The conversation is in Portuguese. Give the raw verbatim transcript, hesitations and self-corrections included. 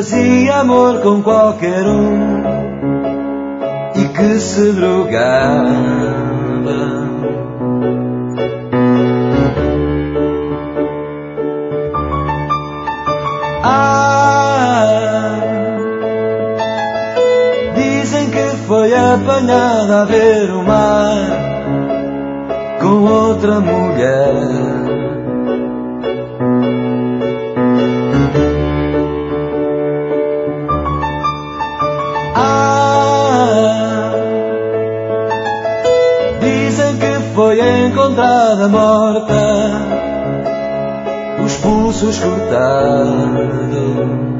fazia amor com qualquer um e que se drogava. Ah, dizem que foi apanhada a ver o mar com outra mulher. Ah, dizem que foi encontrada morta, os pulsos cortados.